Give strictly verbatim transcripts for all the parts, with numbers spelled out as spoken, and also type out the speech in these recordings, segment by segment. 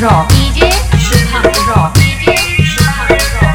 Rock, D J Shubham Rock, D J Shubham Rock.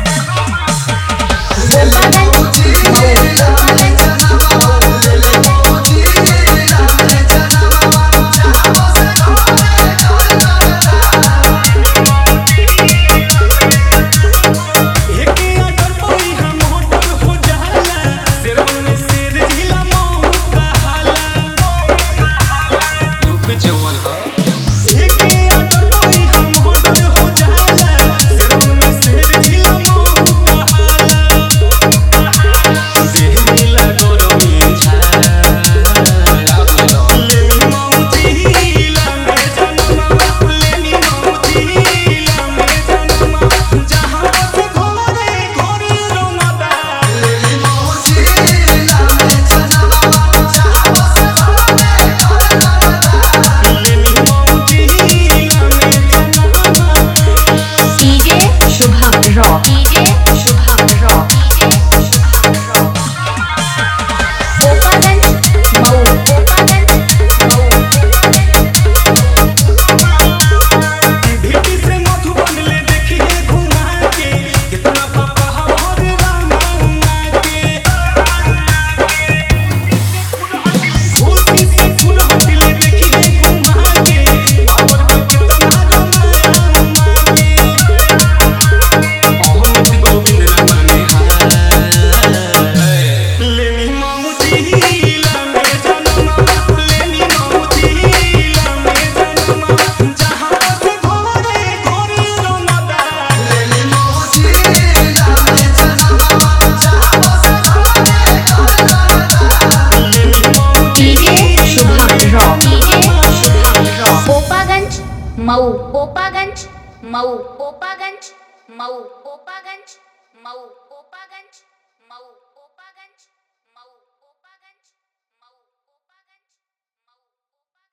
Rock, D J Shubham Rock, D J Shubham Rock. Gopaganj, Mau, Gopaganj, Mau, ढिटी से मधुबन ले देखिए घुमा के कितना पापा हमार रामा के फूल से फूल हट ले देखिए घुमा के और कितना रामा के अहमद गोविंद रामा ने लेनी मौजी लामे जनमा लेनी मौजी लामे जनमा जहां से घोड़े घोड़े रोनादा लेनी मौजी लामे जनमा जहां से घोड़े घोड़े रोनादा लेनी D J Shubham Rock, D J Shubham Rock. Gopaganj, Mau, Gopaganj, Mau, Gopaganj, Mau, Gopaganj, Mau, Gopaganj, Mau, Gopaganj.